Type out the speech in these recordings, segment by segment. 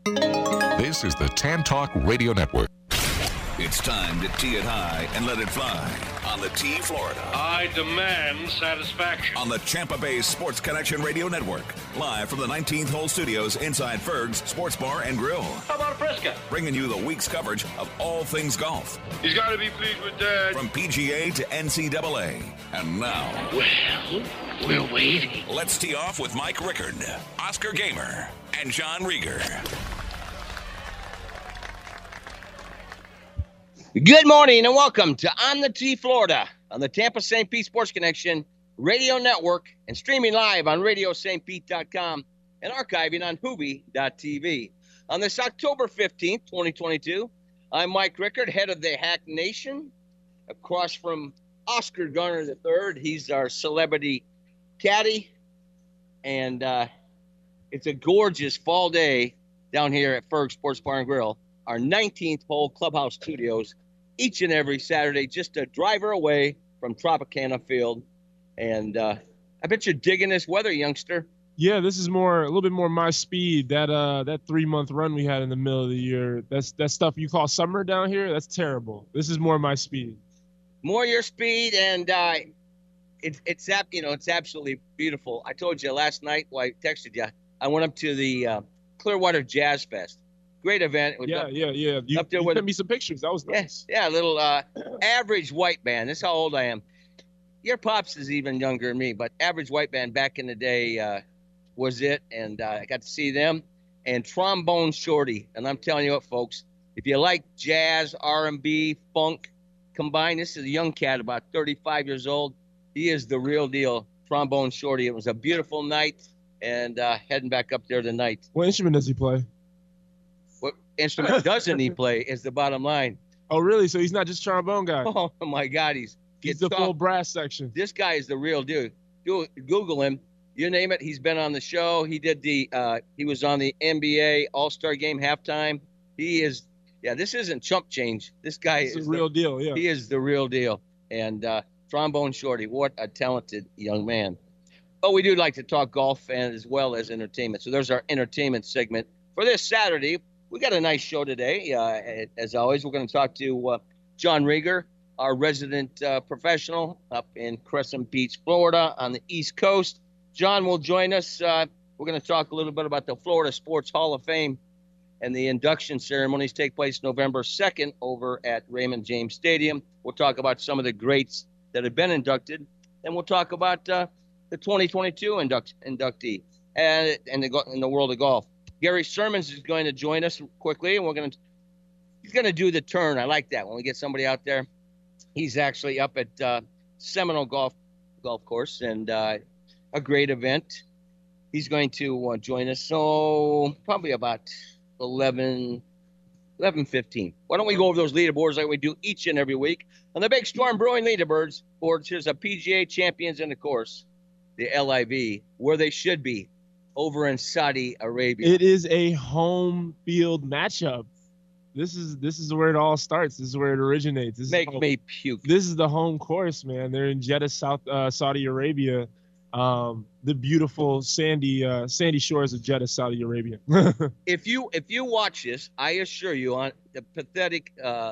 This is the Tan Talk Radio Network. It's time to tee it high and let it fly on the T Florida. I demand satisfaction. On the Tampa Bay Sports Connection Radio Network. Live from the 19th Hole Studios inside Ferg's Sports Bar and Grill. How about a Fresca? Bringing you the week's coverage of all things golf. He's got to be pleased with that. From PGA to NCAA. And now, Well, we're waiting. let's tee off with Mike Rickard, Oscar Gamer, and John Rieger. Good morning and welcome to On the T Florida on the Tampa St. Pete Sports Connection Radio Network and streaming live on RadioSt.Pete.com and archiving on Hoobie.tv. On this October 15th, 2022, I'm Mike Rickard, head of the Hack Nation, across from Oscar Garner III. He's our celebrity caddy, and it's a gorgeous fall day down here at Ferg Sports Bar and Grill, our 19th hole clubhouse studios, each and every Saturday, just a driver away from Tropicana Field. And I bet you're digging this weather, youngster. Yeah, this is a little bit more my speed. That 3-month run we had in the middle of the year, that stuff you call summer down here, that's terrible. This is more my speed. More your speed, and it's absolutely beautiful. I told you last night while I texted you, I went up to the Clearwater Jazz Fest. Great event. Yeah. You sent me some pictures. That was nice. Yeah, a little average white band. That's how old I am. Your pops is even younger than me, but average white band back in the day was it, and I got to see them. And Trombone Shorty. And I'm telling you what, folks, if you like jazz, R&B, funk combined, this is a young cat, about 35 years old. He is the real deal, Trombone Shorty. It was a beautiful night, and heading back up there tonight. What instrument does he play? What instrument doesn't he play is the bottom line. Oh, really? So he's not just trombone guy. Oh, my God. He's the full brass section. This guy is the real dude. Google him. You name it. He's been on the show. He did he was on the NBA All-Star Game halftime. This isn't chump change. This guy is the real deal. Yeah. He is the real deal. And Trombone Shorty, what a talented young man. But we do like to talk golf and as well as entertainment. So there's our entertainment segment for this Saturday. We got a nice show today. As always, we're going to talk to John Rieger, our resident professional up in Crescent Beach, Florida on the East Coast. John will join us. We're going to talk a little bit about the Florida Sports Hall of Fame and the induction ceremonies take place November 2nd over at Raymond James Stadium. We'll talk about some of the greats that have been inducted, and we'll talk about the 2022 inductee and in the world of golf. Gary Sermons is going to join us quickly, and he's going to do the turn. I like that when we get somebody out there. He's actually up at Seminole Golf Course, and a great event. He's going to join us, so probably about 11:15. Why don't we go over those leaderboards like we do each and every week? On the Big Storm Brewing leaderboards, here's a PGA champions in the course, the LIV, where they should be, over in Saudi Arabia. It is a home field matchup. This is where it all starts. This is where it originates. Make me puke. This is the home course, man. They're in Jeddah, Saudi Arabia. The beautiful sandy shores of Jeddah, Saudi Arabia. If you watch this, I assure you, on the pathetic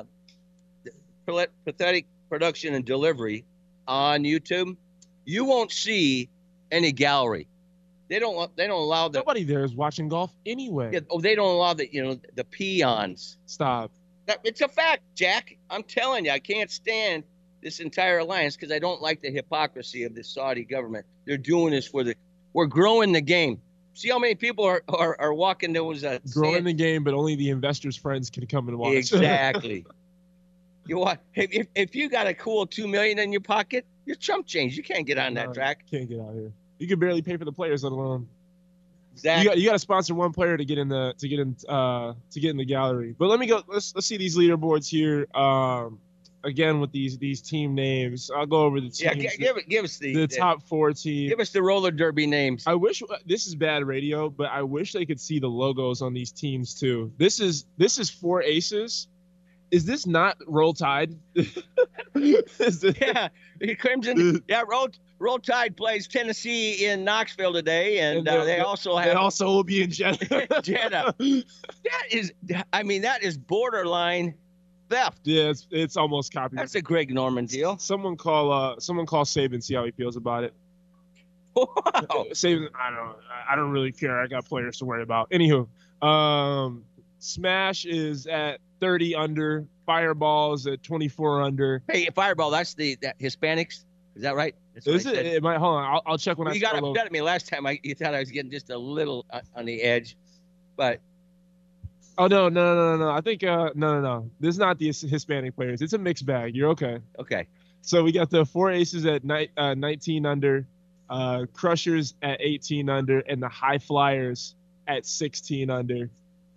production and delivery on YouTube, you won't see any gallery. They don't allow the. Nobody there is watching golf anyway. Yeah, they don't allow the peons. Stop. It's a fact, Jack. I'm telling you, I can't stand this entire alliance because I don't like the hypocrisy of the Saudi government. They're doing this we're growing the game. See how many people are walking those growing the game, but only the investors' friends can come and watch. Exactly. If you got a cool $2 million in your pocket, you're chump change. You can't get on that track. Can't get out here. You can barely pay for the players, let alone. Exactly. You got to sponsor one player to get in the gallery. But let me go. Let's see these leaderboards here. Again with these team names. I'll go over the teams. Yeah, give us the top 4 teams. Give us the roller derby names. I wish this is bad radio, but I wish they could see the logos on these teams too. This is 4 aces. Is this not Roll Tide? Yeah, Crimson. Yeah, Roll Tide plays Tennessee in Knoxville today, and they also have. They also will be in Jeddah. Jeddah. That is borderline theft. Yeah, it's almost copy. That's a Greg Norman deal. Someone call Saban, see how he feels about it. Wow. Saban, I don't really care. I got players to worry about. Anywho, Smash is at 30 under. Fireball's at 24 under. Hey, Fireball, that's the Hispanics. Is that right? Is it? It might. Hold on. I'll check when I. You got upset at me last time. You thought I was getting just a little on the edge, but. Oh no! I think no. This is not the Hispanic players. It's a mixed bag. You're okay. Okay. So we got the 4 aces at 19 under, Crushers at 18 under, and the High Flyers at 16 under.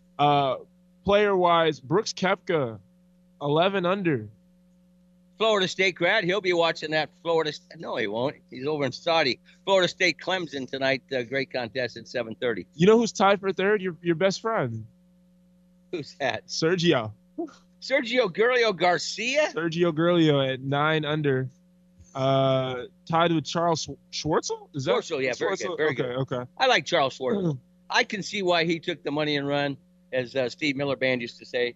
Player wise, Brooks Koepka, 11 under. Florida State grad. He'll be watching that Florida. No, he won't. He's over in Saudi. Florida State Clemson tonight. Great contest at 7:30. You know who's tied for third? Your best friend. Who's that? Sergio Gurlio Garcia. Sergio Gurlio at 9 under. Tied with Charles Schwartzel? Is that Schwartzel? Yeah, very good. Very good. Okay. I like Charles Schwartzel. I can see why he took the money and run, as Steve Miller Band used to say,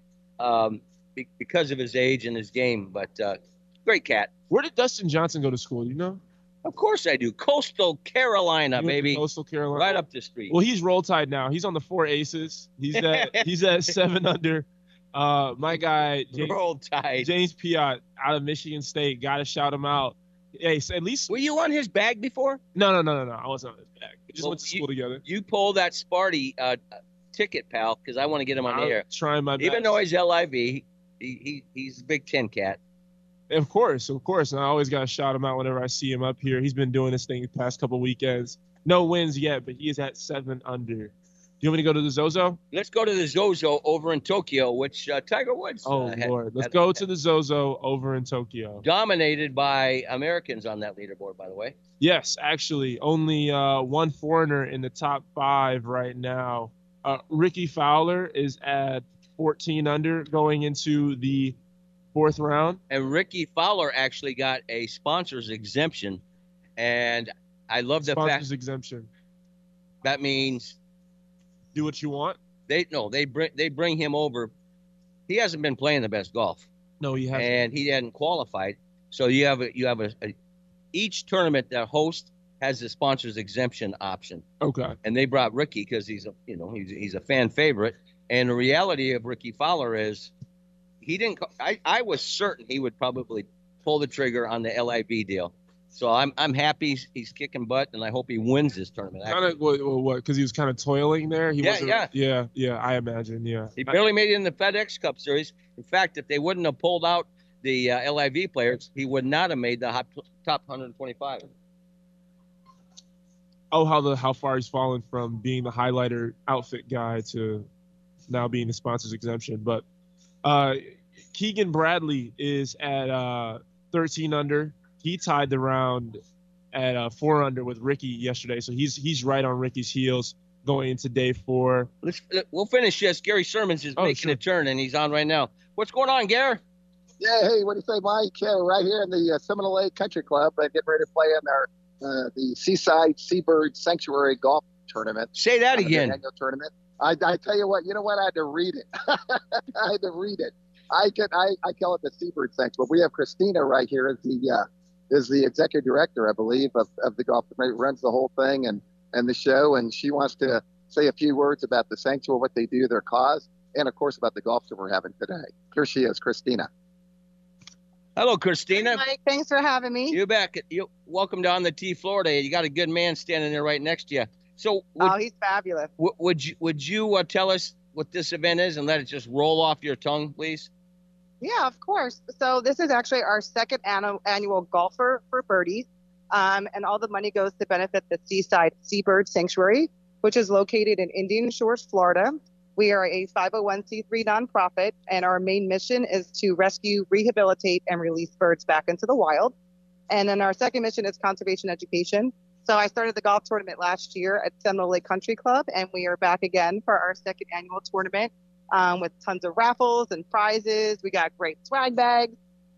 because of his age and his game. But great cat. Where did Dustin Johnson go to school? You know? Of course I do. Coastal Carolina, baby. Coastal Carolina. Right up the street. Well, he's Roll Tide now. He's on the 4 aces. He's at 7 under. My guy, Roll Tide. James Piot out of Michigan State. Got to shout him out. Hey, so at least. Were you on his bag before? No. I wasn't on his bag. We just went to school together. You pulled that Sparty ticket, pal, because I want to get him on the air. Trying my best. Even though he's LIV, he's a Big Ten cat. Of course. And I always got to shout him out whenever I see him up here. He's been doing this thing the past couple weekends. No wins yet, but he is at 7 under. Do you want me to go to the Zozo? Let's go to the Zozo over in Tokyo, which Tiger Woods. Lord. Let's go to the Zozo over in Tokyo. Dominated by Americans on that leaderboard, by the way. Yes, actually. Only one foreigner in the top 5 right now. Ricky Fowler is at 14 under going into the 4th round. And Ricky Fowler actually got a sponsor's exemption. And I love the fact. Sponsor's exemption. That means. Do what you want? They bring him over. He hasn't been playing the best golf. No, he hasn't. And he hadn't qualified. So you have each tournament that hosts has a sponsor's exemption option. Okay. And they brought Ricky because he's a fan favorite. And the reality of Ricky Fowler is he didn't. I was certain he would probably pull the trigger on the LIV deal. So I'm happy he's kicking butt, and I hope he wins this tournament. Kind of what? Because he was kind of toiling there. Yeah. I imagine. Yeah. He barely made it in the FedEx Cup Series. In fact, if they wouldn't have pulled out the LIV players, he would not have made the top 125. Oh, how far he's fallen from being the highlighter outfit guy to now being the sponsor's exemption. But Keegan Bradley is at 13 under. He tied the round at 4 under with Ricky yesterday, so he's right on Ricky's heels going into day 4. We'll finish this. Gary Sermons is making a turn, and he's on right now. What's going on, Gary? Yeah, hey, what do you say, Mike? Right here in the Seminole Lake Country Club, getting ready to play in the Seaside Seabird Sanctuary Golf Tournament. Say that again. Annual tournament. I tell you what, I had to read it. I call it the Seabird Sanctuary. But we have Christina right here as the executive director, I believe, of the golf tournament, runs the whole thing and the show, and she wants to say a few words about the sanctuary, what they do, their cause, and of course about the golf that we're having today. Here she is, Christina. Hello, Christina. Hey, Mike, thanks for having me. You're back. Welcome down the T Florida. You got a good man standing there right next to you. So, he's fabulous. Would you tell us what this event is and let it just roll off your tongue, please? Yeah, of course. So this is actually our second annual Golfer for Birdies, and all the money goes to benefit the Seaside Seabird Sanctuary, which is located in Indian Shores, Florida. We are a 501c3 nonprofit, and our main mission is to rescue, rehabilitate, and release birds back into the wild. And then our second mission is conservation education. So I started the golf tournament last year at Seminole Lake Country Club, and we are back again for our second annual tournament with tons of raffles and prizes. We got great swag bags.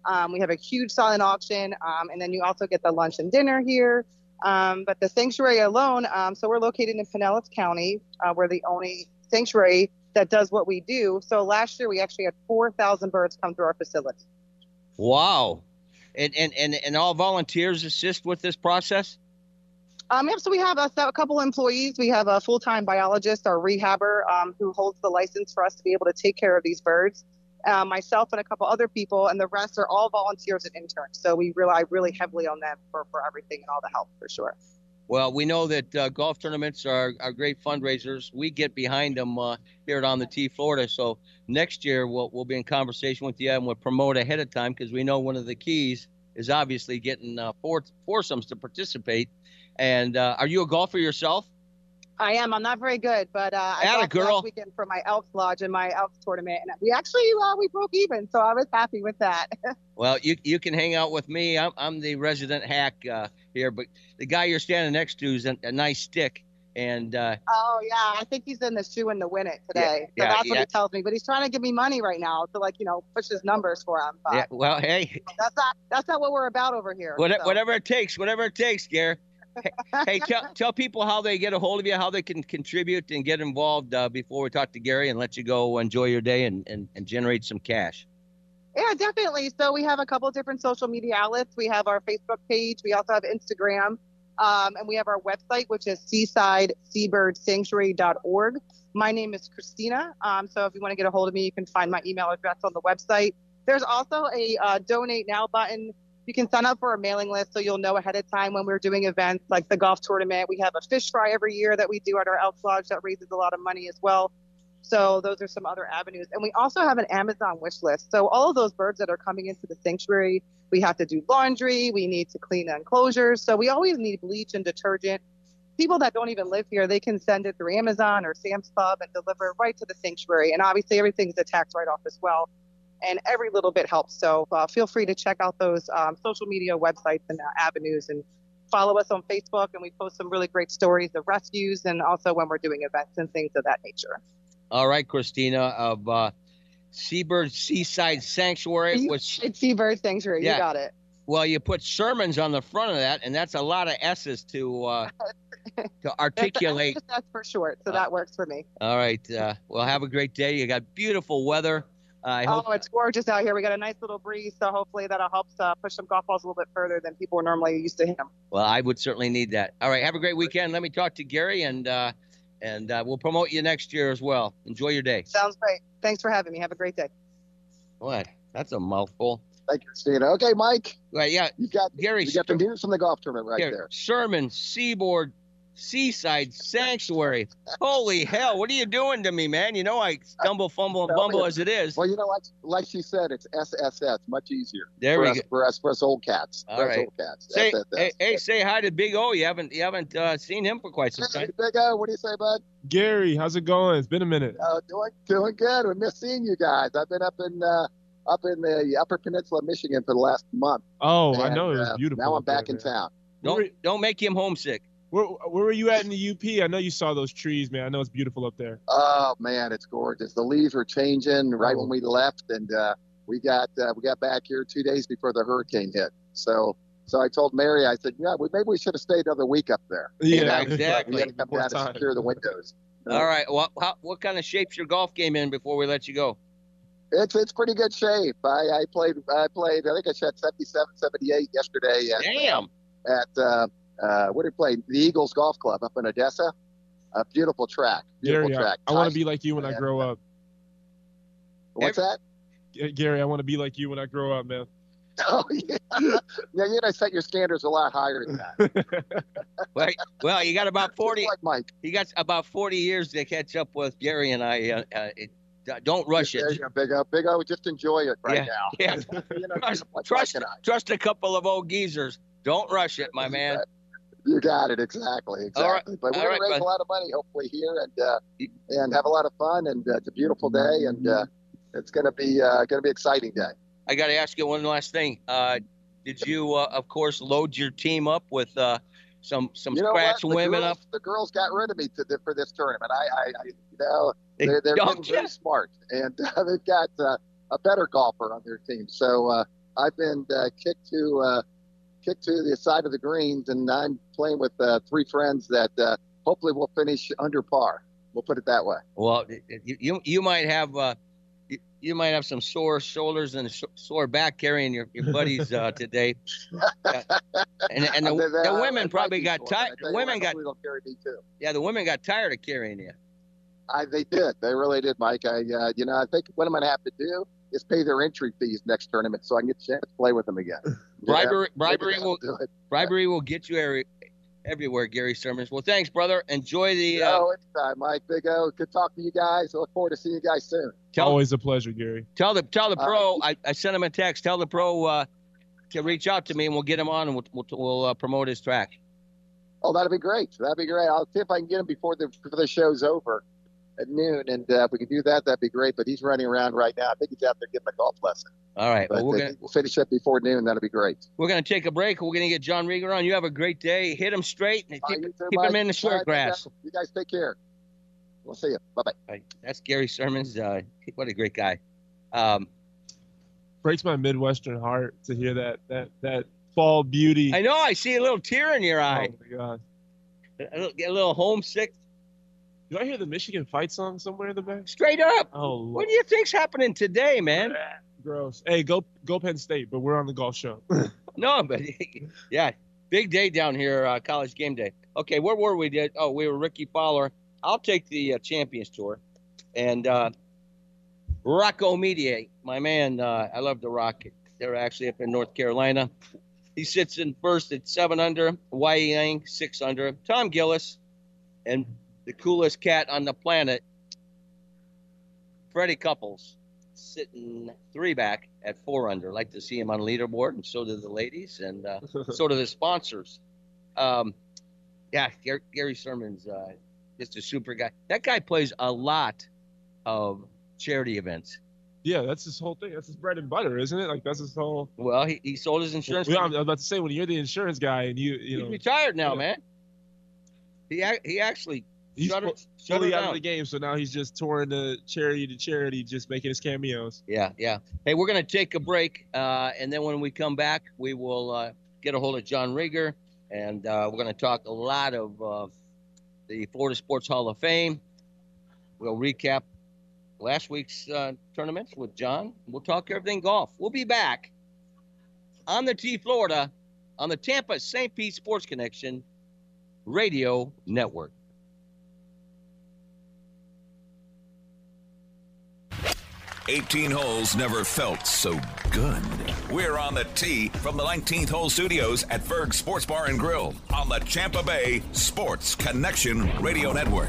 We have a huge silent auction, and then you also get the lunch and dinner here. But the sanctuary alone, so we're located in Pinellas County. We're the only sanctuary that does what we do. So last year we actually had 4,000 birds come through our facility. Wow. And all volunteers assist with this process? Yep, so we have a couple employees. We have a full-time biologist, our rehabber, who holds the license for us to be able to take care of these birds. Myself and a couple other people, and the rest are all volunteers and interns. So we rely really heavily on them for everything and all the help, for sure. Well, we know that golf tournaments are great fundraisers. We get behind them here at On the Tee, Florida. So next year we'll be in conversation with you and we'll promote ahead of time, because we know one of the keys is obviously getting foursomes to participate. And are you a golfer yourself? I am. I'm not very good, but I Atta golfed girl. last weekend for my Elks Lodge and my Elks tournament, and we actually we broke even, so I was happy with that. Well, you can hang out with me. I'm the resident hack here, but the guy you're standing next to is a nice stick. And oh yeah, I think he's in the shoe in to win it today. So that's what he tells me. But he's trying to give me money right now to push his numbers for him. But yeah, well, hey, that's not what we're about over here. Whatever it takes, Gare. Hey, tell people how they get a hold of you, how they can contribute and get involved before we talk to Gary and let you go enjoy your day and generate some cash. Yeah, definitely. So we have a couple of different social media outlets. We have our Facebook page. We also have Instagram. And we have our website, which is seasideseabirdsanctuary.org. My name is Christina. So if you want to get a hold of me, you can find my email address on the website. There's also a donate now button. You can sign up for a mailing list so you'll know ahead of time when we're doing events like the golf tournament. We have a fish fry every year that we do at our Elks Lodge that raises a lot of money as well. So those are some other avenues. And we also have an Amazon wish list. So all of those birds that are coming into the sanctuary, we have to do laundry. We need to clean the enclosures. So we always need bleach and detergent. People that don't even live here, they can send it through Amazon or Sam's Club and deliver right to the sanctuary. And obviously everything's a tax write-off as well. And every little bit helps. So feel free to check out those social media websites and avenues, and follow us on Facebook. And we post some really great stories of rescues and also when we're doing events and things of that nature. All right, Christina, of Seabird Seaside Sanctuary. It's Seabird Sanctuary. Yeah. You got it. Well, you put Sherman's on the front of that, and that's a lot of S's to articulate. That's for short, so that works for me. All right. Well, have a great day. You got beautiful weather. It's gorgeous out here. We got a nice little breeze, so hopefully that'll help push some golf balls a little bit further than people are normally used to hitting them. Well, I would certainly need that. All right. Have a great weekend. Let me talk to Gary, and we'll promote you next year as well. Enjoy your day. Sounds great. Thanks for having me. Have a great day. What? That's a mouthful. Thank you, Christina. Okay, Mike. Right, yeah. You got Gary. You got the news from the golf tournament right there. Sherman Seaside Sanctuary. Holy hell! What are you doing to me, man? You know I stumble, fumble, and bumble as it is. Well, like she said, it's SSS, much easier. There we go. For us old cats. All right. Old cats. Say hi to Big O. You haven't seen him for quite some time. Big O, what do you say, bud? Gary, how's it going? It's been a minute. Doing good. We miss seeing you guys. I've been up in the Upper Peninsula of Michigan for the last month. Oh, I know, it was beautiful. Now I'm back in town. Don't make him homesick. Where were you at in the UP? I know you saw those trees, man. I know it's beautiful up there. Oh man, it's gorgeous. The leaves were changing right when we left, and we got back here 2 days before the hurricane hit. So I told Mary, I said, maybe we should have stayed another week up there. Yeah, exactly. We had to come down to secure the windows. All right. What kind of shape's your golf game in before we let you go? It's pretty good shape. I played. I think I shot 77, 78 yesterday. Damn. At what did we play? The Eagles Golf Club up in Odessa. A beautiful track. Gary, I want to be like you when I grow up. What's that? Gary, I want to be like you when I grow up, man. Oh yeah. Yeah, you gotta set your standards a lot higher than that. Well, you got about 40. Like Mike. You got about 40 years to catch up with Gary and I. Don't rush it. Big O, just enjoy it right now. Yeah. Trust a couple of old geezers. Don't rush it, my man. You got it, exactly. But we're gonna raise a lot of money, hopefully here, and have a lot of fun. And it's a beautiful day, and it's gonna be exciting day. I got to ask you one last thing. Did you, of course, load your team up with some scratch women up? The girls got rid of me for this tournament. They're getting very smart, and they've got a better golfer on their team. So I've been kicked to the side of the greens, and I'm playing with 3 friends that hopefully will finish under par. We'll put it that way. Well, you might have you might have some sore shoulders and sore back carrying your buddies today. And the women probably got tired. The women got carry me too. Yeah, the women got tired of carrying you. They did. They really did, Mike. I think what I'm going to have to do is pay their entry fees next tournament so I can get a chance to play with them again. Bribery will get you everywhere, Gary Sermons. Well, thanks, brother. Enjoy the. It's time, Mike. Big O. Good talking to you guys. I look forward to seeing you guys soon. Always a pleasure, Gary. Tell the pro. I sent him a text. Tell the pro to reach out to me, and we'll get him on, and we'll promote his track. Oh, that'd be great. I'll see if I can get him before the show's over at noon, and if we can do that, that'd be great. But he's running around right now. I think he's out there getting a golf lesson. All right. But we'll finish up before noon. That'll be great. We're going to take a break. We're going to get John Rieger on. You have a great day. Hit him straight and keep him in the short grass. You guys take care. We'll see you. Bye-bye. Right. That's Gary Sermons. What a great guy. Breaks my Midwestern heart to hear that fall beauty. I know. I see a little tear in your eye. Oh, my God. Get a little homesick. Do I hear the Michigan fight song somewhere in the back? Straight up. Oh, Lord. What do you think's happening today, man? Gross. Hey, go Penn State, but we're on the golf show. No, but yeah, big day down here, college game day. Okay, where were we? We were Ricky Fowler. I'll take the Champions Tour. And Rocco Mediate, my man, I love the Rock. They're actually up in North Carolina. He sits in first at 7 under. Wai Yang, 6 under. Tom Gillis, and the coolest cat on the planet, Freddie Couples, sitting 3 back at 4 under. Like to see him on the leaderboard, and so do the ladies, and so do the sponsors. Gary Sermons, just a super guy. That guy plays a lot of charity events. Yeah, that's his whole thing. That's his bread and butter, isn't it? Like, that's his whole. Well, he sold his insurance. I was about to say, when you're the insurance guy and you know, he's retired now, man. He actually. He's fully out of the game, so now he's just touring the charity to charity, just making his cameos. Yeah. Hey, we're going to take a break, and then when we come back, we will get a hold of John Rieger, and we're going to talk a lot of the Florida Sports Hall of Fame. We'll recap last week's tournaments with John. We'll talk everything golf. We'll be back on the T Florida on the Tampa St. Pete Sports Connection Radio Network. "18 holes never felt so good." We're on the tee from the 19th Hole Studios at Ferg Sports Bar and Grill on the Tampa Bay Sports Connection Radio Network.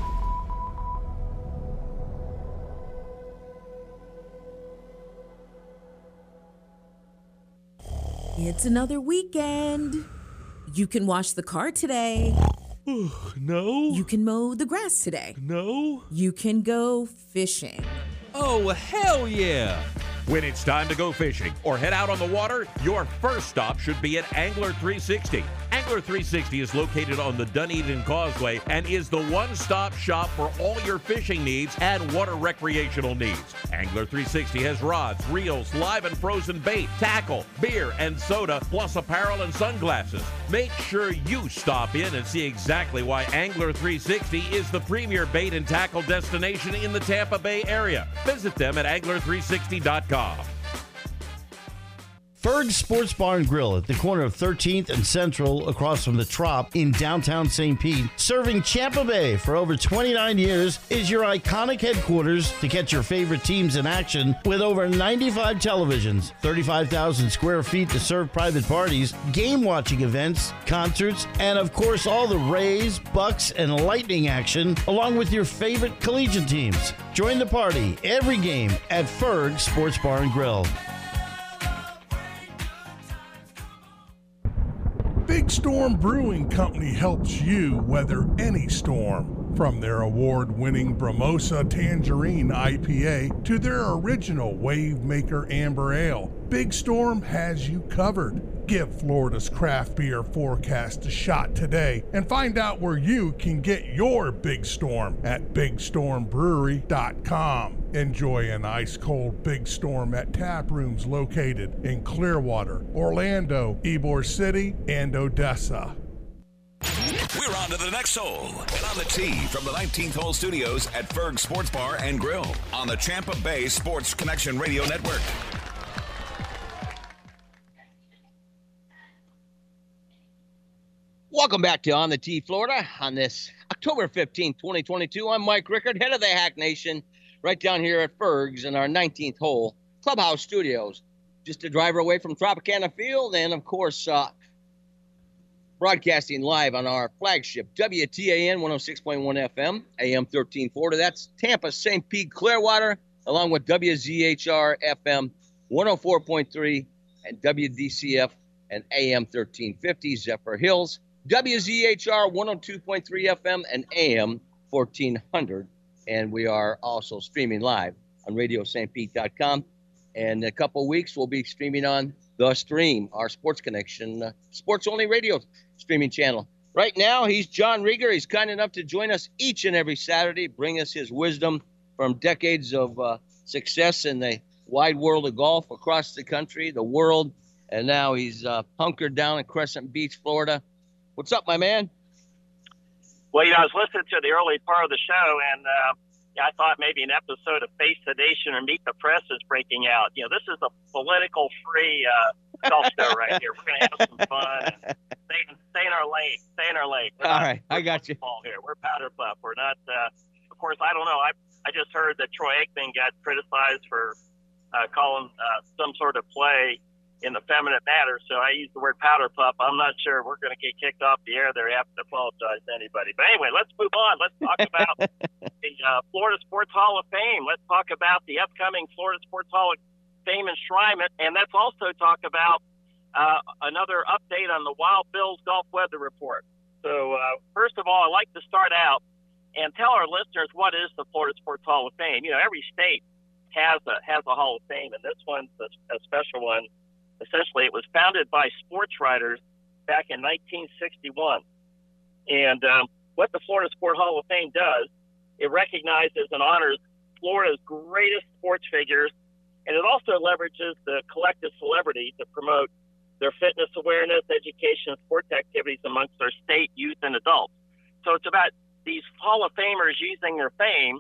It's another weekend. You can wash the car today. No. You can mow the grass today. No. You can go fishing. Oh, hell yeah. When it's time to go fishing or head out on the water, your first stop should be at Angler 360. Angler 360 is located on the Dunedin Causeway and is the one-stop shop for all your fishing needs and water recreational needs. Angler 360 has rods, reels, live and frozen bait, tackle, beer, and soda, plus apparel and sunglasses. Make sure you stop in and see exactly why Angler 360 is the premier bait and tackle destination in the Tampa Bay area. Visit them at angler360.com. Ferg Sports Bar and Grill at the corner of 13th and Central across from the Trop in downtown St. Pete, serving Tampa Bay for over 29 years, is your iconic headquarters to catch your favorite teams in action with over 95 televisions, 35,000 square feet to serve private parties, game watching events, concerts, and of course all the Rays, Bucks, and Lightning action, along with your favorite collegiate teams. Join the party every game at Ferg Sports Bar and Grill. Big Storm Brewing Company helps you weather any storm. From their award-winning Bromosa Tangerine IPA to their original Wave Maker Amber Ale, Big Storm has you covered. Give Florida's craft beer forecast a shot today and find out where you can get your Big Storm at BigStormBrewery.com. Enjoy an ice-cold Big Storm at tap rooms located in Clearwater, Orlando, Ybor City, and Odessa. We're on to the next hole. And on the tee from the 19th Hole Studios at Ferg Sports Bar and Grill on the Tampa Bay Sports Connection Radio Network. Welcome back to On the Tee, Florida, on this October 15th, 2022. I'm Mike Rickard, head of the Hack Nation, right down here at Ferg's in our 19th Hole Clubhouse Studios. Just a driver away from Tropicana Field and, of course, broadcasting live on our flagship WTAN 106.1 FM, AM 1340. That's Tampa, St. Pete, Clearwater, along with WZHR FM 104.3 and WDCF and AM 1350, Zephyr Hills, WZHR 102.3 FM and AM 1400. And we are also streaming live on RadioStPete.com. And in a couple of weeks, we'll be streaming on The Stream, our Sports Connection, sports-only radio streaming channel. Right now, he's John Rieger. He's kind enough to join us each and every Saturday, bring us his wisdom from decades of success in the wide world of golf across the country, the world. And now he's hunkered down in Crescent Beach, Florida. What's up, my man? Well, I was listening to the early part of the show, and I thought maybe an episode of Face the Nation or Meet the Press is breaking out. This is a political-free golf show right here. We're going to have some fun. Stay in our lane. Stay in our lane. All right, I got you. Here. We're powder puff. We're not, of course, I don't know. I just heard that Troy Aikman got criticized for calling some sort of play in the feminine matter, so I use the word powder puff. I'm not sure we're going to get kicked off the air there. I have to apologize to anybody. But anyway, let's move on. Let's talk about the Florida Sports Hall of Fame. Let's talk about the upcoming Florida Sports Hall of Fame enshrinement, and let's also talk about another update on the Wild Bill's Golf Weather Report. So first of all, I'd like to start out and tell our listeners what is the Florida Sports Hall of Fame. Every state has a Hall of Fame, and this one's a special one. Essentially, it was founded by sports writers back in 1961. And what the Florida Sport Hall of Fame does, it recognizes and honors Florida's greatest sports figures, and it also leverages the collective celebrity to promote their fitness awareness, education, and sports activities amongst their state, youth, and adults. So it's about these Hall of Famers using their fame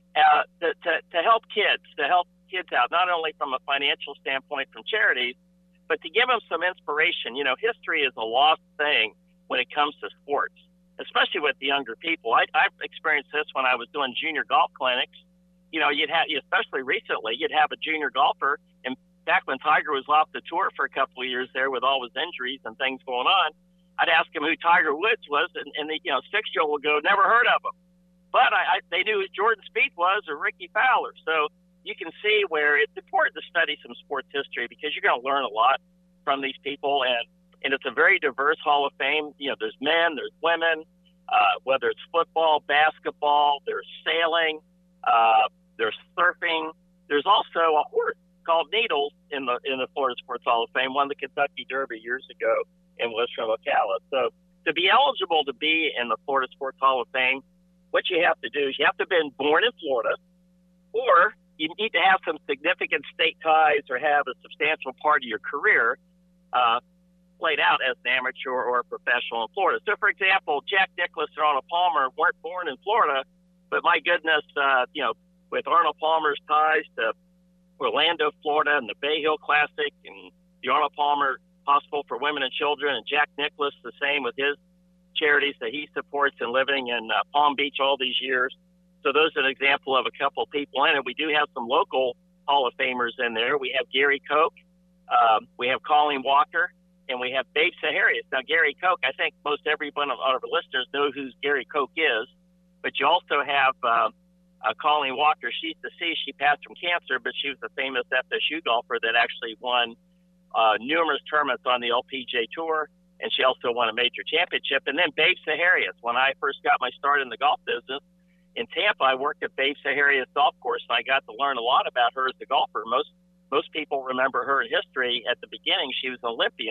to help kids out, not only from a financial standpoint from charities, but to give them some inspiration. History is a lost thing when it comes to sports, especially with the younger people. I've experienced this when I was doing junior golf clinics. You'd have, especially recently, you'd have a junior golfer, and back when Tiger was off the tour for a couple of years there with all his injuries and things going on, I'd ask him who Tiger Woods was, and the 6-year-old would go, never heard of him. But they knew who Jordan Spieth was or Ricky Fowler. So you can see where it's important to study some sports history because you're going to learn a lot from these people, and it's a very diverse Hall of Fame. There's men, there's women, whether it's football, basketball, there's sailing, there's surfing. There's also a horse called Needles in the Florida Sports Hall of Fame, won the Kentucky Derby years ago and was from Ocala. So to be eligible to be in the Florida Sports Hall of Fame, what you have to do is you have to have been born in Florida, or you need to have some significant state ties or have a substantial part of your career played out as an amateur or a professional in Florida. So, for example, Jack Nicklaus and Arnold Palmer weren't born in Florida, but my goodness, with Arnold Palmer's ties to Orlando, Florida, and the Bay Hill Classic, and the Arnold Palmer Hospital for Women and Children, and Jack Nicklaus, the same with his charities that he supports and living in Palm Beach all these years. So those are an example of a couple of people in it. We do have some local Hall of Famers in there. We have Gary Koch, we have Colleen Walker, and we have Babe Saharias. Now, Gary Koch, I think most everyone of our listeners know who Gary Koch is, but you also have Colleen Walker. She's deceased. She passed from cancer, but she was a famous FSU golfer that actually won numerous tournaments on the LPGA Tour, and she also won a major championship. And then Babe Saharias. When I first got my start in the golf business in Tampa, I worked at Babe Saharias Golf Course, and I got to learn a lot about her as a golfer. Most people remember her in history. At the beginning, she was an Olympian,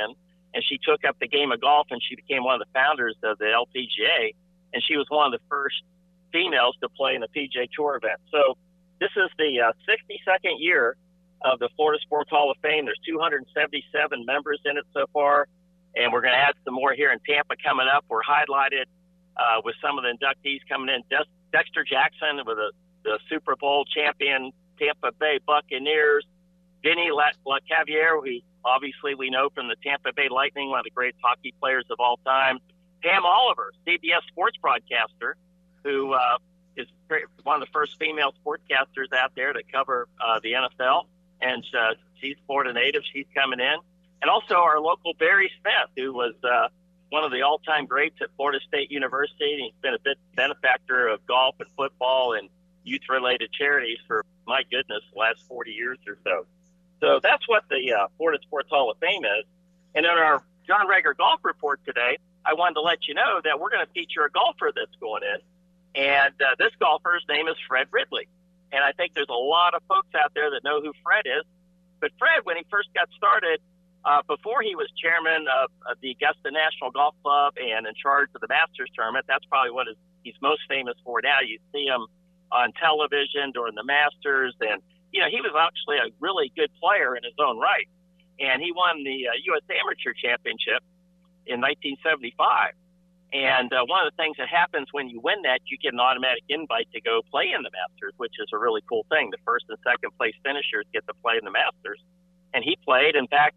and she took up the game of golf, and she became one of the founders of the LPGA, and she was one of the first females to play in the PGA Tour event. So this is the 62nd year of the Florida Sports Hall of Fame. There's 277 members in it so far, and we're going to add some more here in Tampa coming up. We're highlighted with some of the inductees coming in. Dexter Jackson with the Super Bowl champion Tampa Bay Buccaneers. Vinny LeCavier, who obviously we know from the Tampa Bay Lightning, one of the great hockey players of all time. Pam Oliver, CBS sports broadcaster, who is one of the first female sportscasters out there to cover the NFL. And she's Florida native. She's coming in. And also our local Barry Smith, who was one of the all-time greats at Florida State University. And he's been a benefactor of golf and football and youth-related charities for, my goodness, the last 40 years or so. So that's what the Florida Sports Hall of Fame is. And in our John Rager Golf Report today, I wanted to let you know that we're going to feature a golfer that's going in. And this golfer's name is Fred Ridley. And I think there's a lot of folks out there that know who Fred is. But Fred, when he first got started, before he was chairman of the Augusta National Golf Club and in charge of the Masters tournament, that's probably what he's most famous for now. You see him on television during the Masters. And, you know, he was actually a really good player in his own right. And he won the U.S. Amateur Championship in 1975. And one of the things that happens when you win that, you get an automatic invite to go play in the Masters, which is a really cool thing. The first and second place finishers get to play in the Masters. And he played. In fact,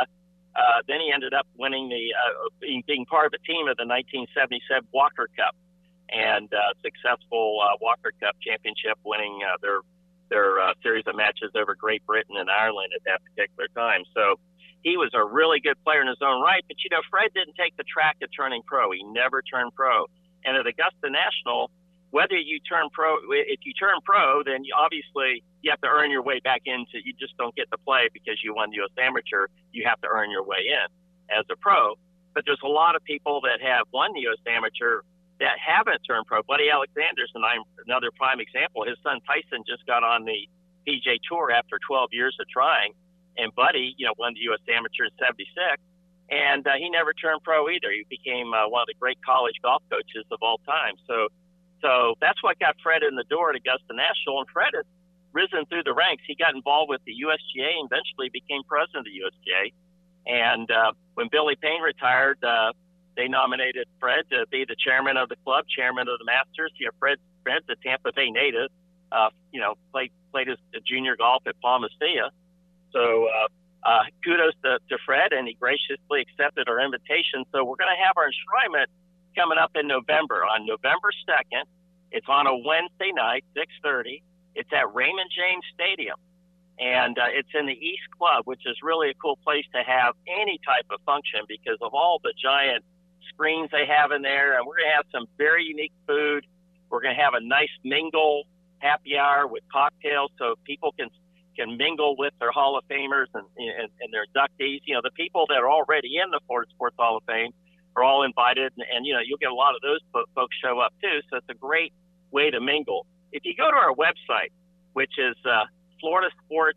then he ended up winning being part of a team of the 1977 Walker Cup and successful Walker Cup championship, winning their series of matches over Great Britain and Ireland at that particular time. So he was a really good player in his own right. But, you know, Fred didn't take the track of turning pro. He never turned pro. And at Augusta National, whether you turn pro, if you turn pro, then obviously you have to earn your way back into, you just don't get to play because you won the U.S. Amateur. You have to earn your way in as a pro. But there's a lot of people that have won the U.S. Amateur that haven't turned pro. Buddy Alexander's another prime example. His son Tyson just got on the PGA Tour after 12 years of trying. And Buddy, you know, won the U.S. Amateur in 76. And he never turned pro either. He became one of the great college golf coaches of all time. So that's what got Fred in the door at Augusta National. And Fred has risen through the ranks. He got involved with the USGA and eventually became president of the USGA. And when Billy Payne retired, they nominated Fred to be the chairman of the club, chairman of the Masters. You know, Fred's a Tampa Bay native. You know, played his junior golf at Palma Seca. So kudos to Fred, and he graciously accepted our invitation. So we're going to have our enshrinement coming up in November, on November 2nd. It's on a Wednesday night, 6:30. It's at Raymond James Stadium, and it's in the East Club, which is really a cool place to have any type of function because of all the giant screens they have in there. And we're going to have some very unique food. We're going to have a nice mingle happy hour with cocktails so people can mingle with their Hall of Famers and their inductees. You know, the people that are already in the Florida Sports Hall of Fame are all invited, and you know, you'll get a lot of those folks show up too. So it's a great way to mingle. If you go to our website, which is floridasportshof.org,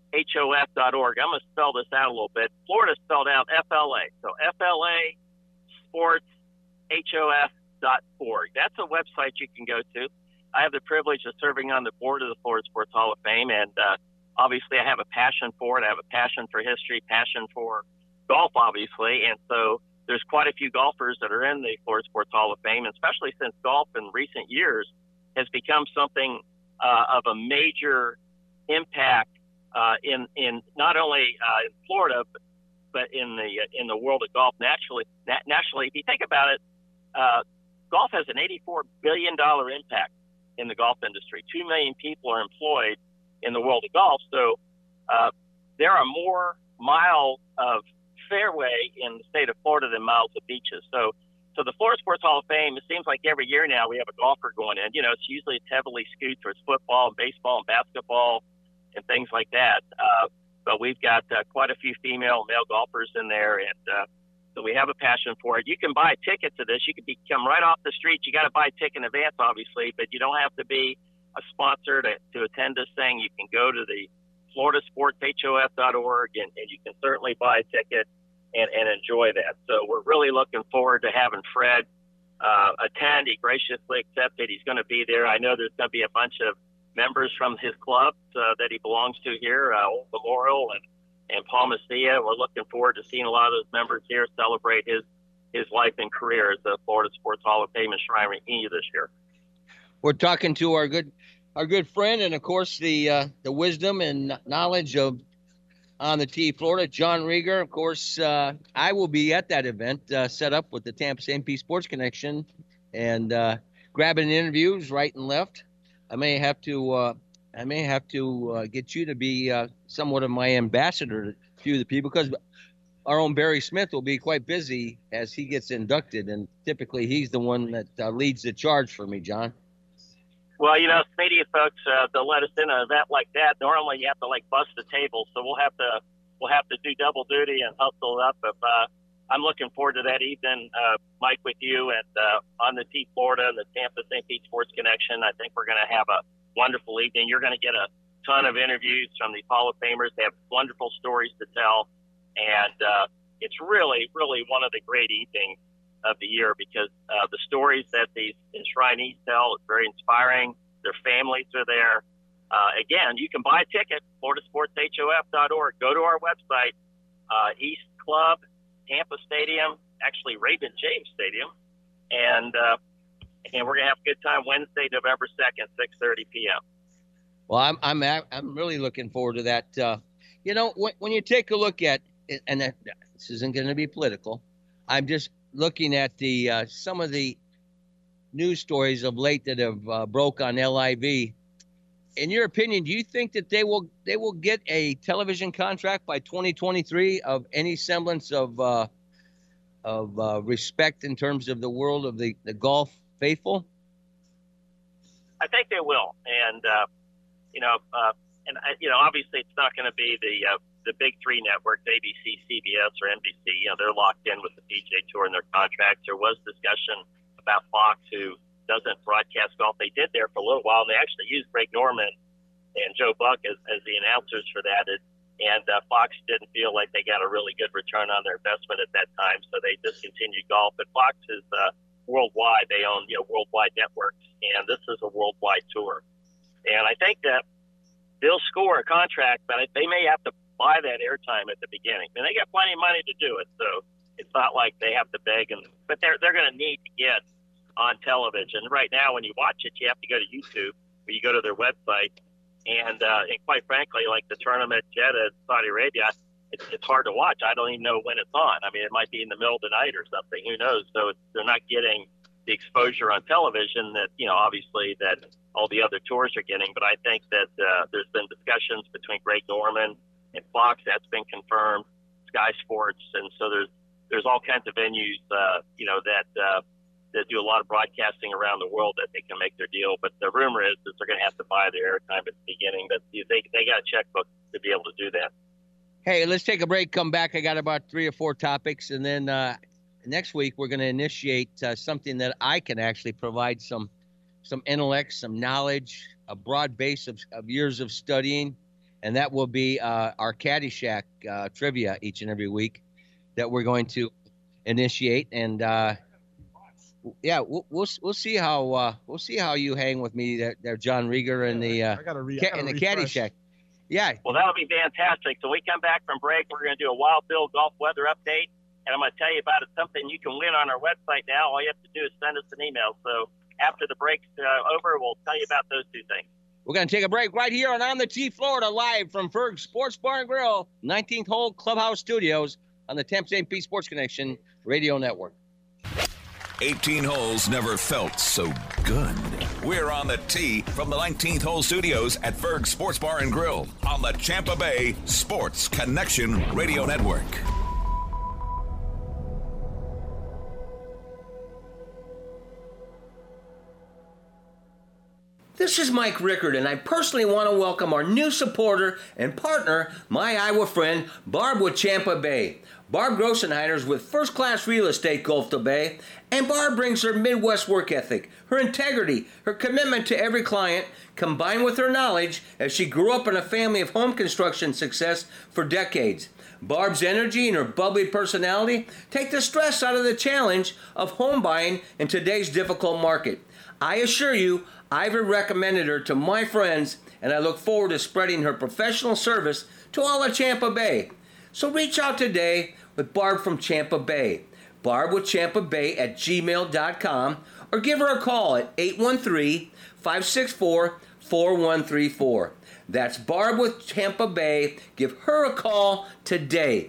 I'm going to spell this out a little bit. Florida spelled out FLA. So FLAsportshof.org. That's a website you can go to. I have the privilege of serving on the board of the Florida Sports Hall of Fame, and obviously I have a passion for it. I have a passion for history, passion for golf, obviously. And so there's quite a few golfers that are in the Florida Sports Hall of Fame, especially since golf in recent years has become something of a major impact in not only in Florida, but in the world of golf nationally. If you think about it, golf has an $84 billion impact in the golf industry. 2 million people are employed in the world of golf. So there are more miles of fairway in the state of Florida than miles of beaches. So the Florida Sports Hall of Fame, it seems like every year now we have a golfer going in. You know, it's usually heavily skewed towards football and baseball and basketball and things like that. But we've got quite a few female and male golfers in there, and so we have a passion for it. You can buy a ticket to this. You can come right off the street. You got to buy a ticket in advance, obviously, but you don't have to be a sponsor to attend this thing. You can go to the floridasportshof.org, and you can certainly buy a ticket. and enjoy that. So we're really looking forward to having Fred attend. He graciously accepted. He's going to be there. I know there's going to be a bunch of members from his club that he belongs to here, Old Memorial and Palmacia. We're looking forward to seeing a lot of those members here celebrate his life and career as the Florida Sports Hall of Fame enshrinement this year. We're talking to our good friend, and of course the wisdom and knowledge of On the Tee Florida, John Rieger. Of course, I will be at that event set up with the Tampa St. Pete Sports Connection and grabbing interviews right and left. I may have to get you to be somewhat of my ambassador to a few of the people, because our own Barry Smith will be quite busy as he gets inducted, and typically he's the one that leads the charge for me, John. Well, media folks, they'll let us in an event like that. Normally, you have to bust the table, so we'll have to do double duty and hustle it up. But I'm looking forward to that evening, Mike, with you and On the Tee Florida and the Tampa St. Pete Sports Connection. I think we're going to have a wonderful evening. You're going to get a ton of interviews from these Hall of Famers. They have wonderful stories to tell, and it's really, really one of the great evenings of the year, because the stories that these enshrinees tell is very inspiring. Their families are there. Again, you can buy a ticket, floridasportshof.org. Go to our website, East Club, Tampa Stadium, actually Raymond James Stadium, and we're gonna have a good time Wednesday, November 2nd, 6:30 p.m. Well, I'm really looking forward to that. When you take a look at it, and this isn't going to be political, I'm just looking at the some of the news stories of late that have broke on LIV. In your opinion, do you think that they will get a television contract by 2023 of any semblance of respect in terms of the world of the golf faithful? I think they will, and obviously it's not going to be the big three networks, ABC, CBS, or NBC. They're locked in with the PGA Tour and their contracts. There was discussion about Fox, who doesn't broadcast golf. They did there for a little while, and they actually used Greg Norman and Joe Buck as the announcers for that. And Fox didn't feel like they got a really good return on their investment at that time, so they discontinued golf. But Fox is worldwide. They own worldwide networks, and this is a worldwide tour. And I think that they'll score a contract, but they may have to buy that airtime at the beginning. And they got plenty of money to do it, so it's not like they have to beg. But they're going to need to get on television. Right now, when you watch it, you have to go to YouTube, or you go to their website. And quite frankly, like the tournament Jeddah in Saudi Arabia, it's hard to watch. I don't even know when it's on. I mean, it might be in the middle of the night or something. Who knows? So they're not getting the exposure on television that, obviously that all the other tours are getting. But I think that there's been discussions between Greg Norman and Fox. That's been confirmed. Sky Sports, and so there's all kinds of venues, that do a lot of broadcasting around the world that they can make their deal. But the rumor is that they're going to have to buy their airtime at the beginning. But they got a checkbook to be able to do that. Hey, let's take a break. Come back. I got about 3 or 4 topics, and then next week we're going to initiate something that I can actually provide some intellect, some knowledge, a broad base of years of studying, and that will be our Caddyshack trivia each and every week that we're going to initiate. And we'll see how you hang with me there, John Rieger, and the Caddyshack. Yeah. Well, that'll be fantastic. So we come back from break. We're going to do a Wild Bill golf weather update, and I'm going to tell you about it. Something you can win on our website now. All you have to do is send us an email. So after the break's over, we'll tell you about those 2 things. We're going to take a break right here on the Tee Florida, live from Ferg Sports Bar and Grill, 19th Hole Clubhouse Studios on the Tampa St. Pete Sports Connection Radio Network. 18 holes never felt so good. We're on the tee from the 19th Hole Studios at Ferg Sports Bar and Grill on the Tampa Bay Sports Connection Radio Network. This This is Mike Rickard, and I personally want to welcome our new supporter and partner, my Iowa friend, Barb with Champa Bay. Barb Grossenheider is with First Class Real Estate Gulf to Bay, and Barb brings her Midwest work ethic, her integrity, her commitment to every client, combined with her knowledge as she grew up in a family of home construction success for decades. Barb's energy and her bubbly personality take the stress out of the challenge of home buying in today's difficult market. I assure you, I've recommended her to my friends, and I look forward to spreading her professional service to all of Champa Bay. So reach out today with Barb from Champa Bay. Barb with Champa Bay at gmail.com, or give her a call at 813-564-4134. That's Barb with Champa Bay. Give her a call today,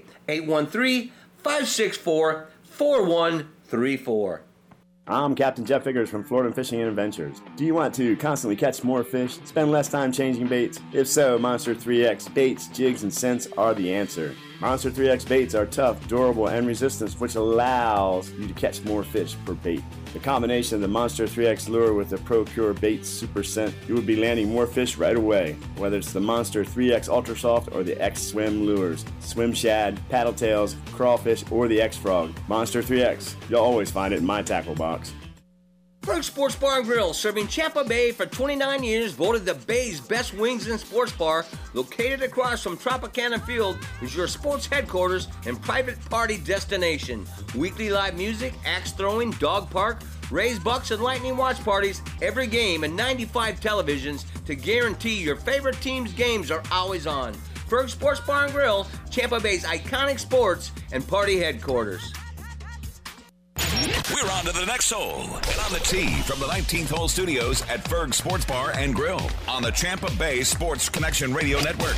813-564-4134. I'm Captain Jeff Figures from Florida Fishing and Adventures. Do you want to constantly catch more fish, spend less time changing baits? If so, Monster 3X baits, jigs, and scents are the answer. Monster 3X baits are tough, durable, and resistant, which allows you to catch more fish per bait. The combination of the Monster 3X lure with the Procure Baits Super Scent, you will be landing more fish right away. Whether it's the Monster 3X Ultra Soft or the X Swim lures, swim shad, paddle tails, crawfish, or the X Frog, Monster 3X, you'll always find it in my tackle box. Berg Sports Bar and Grill, serving Champa Bay for 29 years, voted the Bay's best wings and sports bar, located across from Tropicana Field, is your sports headquarters and private party destination. Weekly live music, axe throwing, dog park, raised bucks, and lightning watch parties every game, and 95 televisions to guarantee your favorite team's games are always on. Berg Sports Bar and Grill, Champa Bay's iconic sports and party headquarters. We're on to the next hole. And on the tee from the 19th Hole Studios at Ferg Sports Bar and Grill on the Champa Bay Sports Connection Radio Network.